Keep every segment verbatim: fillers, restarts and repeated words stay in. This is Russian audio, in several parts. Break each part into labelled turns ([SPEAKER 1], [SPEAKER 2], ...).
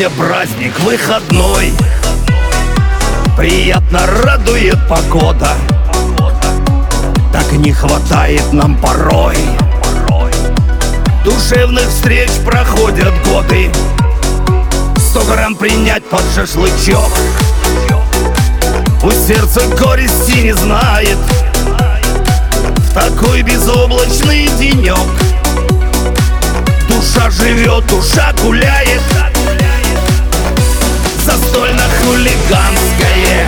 [SPEAKER 1] Сегодня праздник выходной, приятно радует погода. Так не хватает нам порой душевных встреч, проходят годы. Сто грамм принять под шашлычок, пусть сердце горести не знает в такой безоблачный денек. Душа живет, душа гуляет, застольно-хулиганское,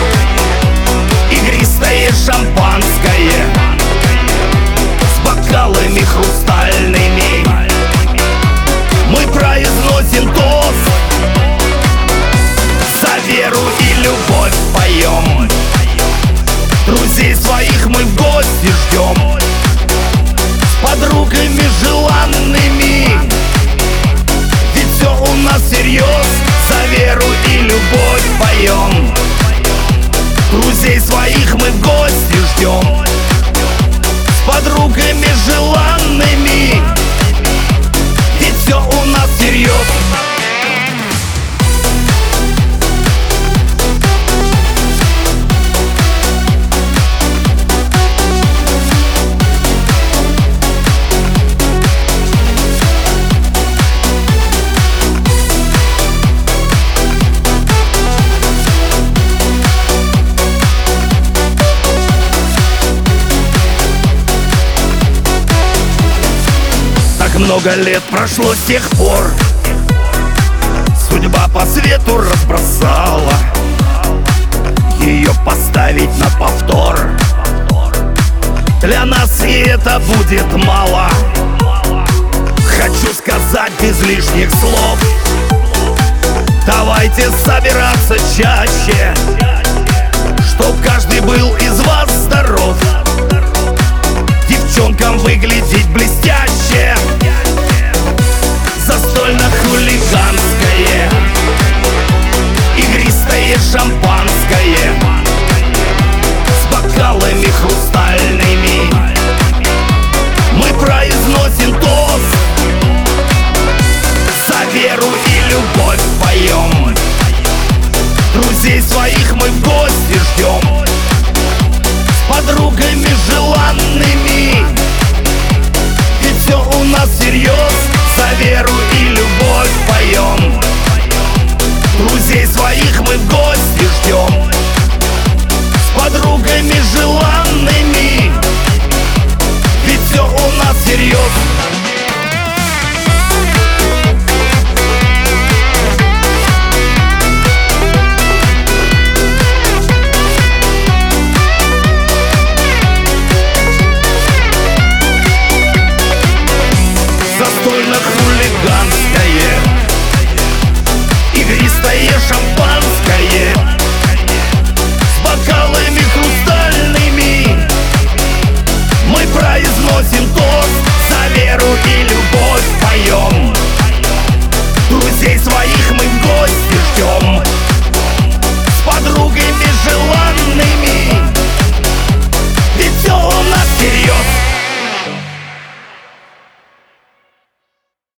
[SPEAKER 1] игристое шампанское с бокалами хрустальными. Мы произносим тост, за веру и любовь поем. Друзей своих мы в гости ждем, с подругами желанными, ведь все у нас всерьез. За веру и любовь поем. Друзей своих мы в гости ждем, с подругами желанными, ведь все у нас всерьез. Много лет прошло с тех пор, судьба по свету разбросала ее поставить на повтор. Для нас и это будет мало. Хочу сказать без лишних слов: давайте собираться чаще, чтоб каждый был из вас здоров, девчонкам выглядеть блестяще. Застольно-хулиганское, игристое шампанское с бокалами хрустальными. Мы произносим тост, за веру и любовь поем. Друзей своих мы в гости ждем, с подругами желанными, ведь все у нас всерьез. За веру и любовь поем. Друзей своих мы в гости ждем, с подругами желанными, ведь все у нас всерьез.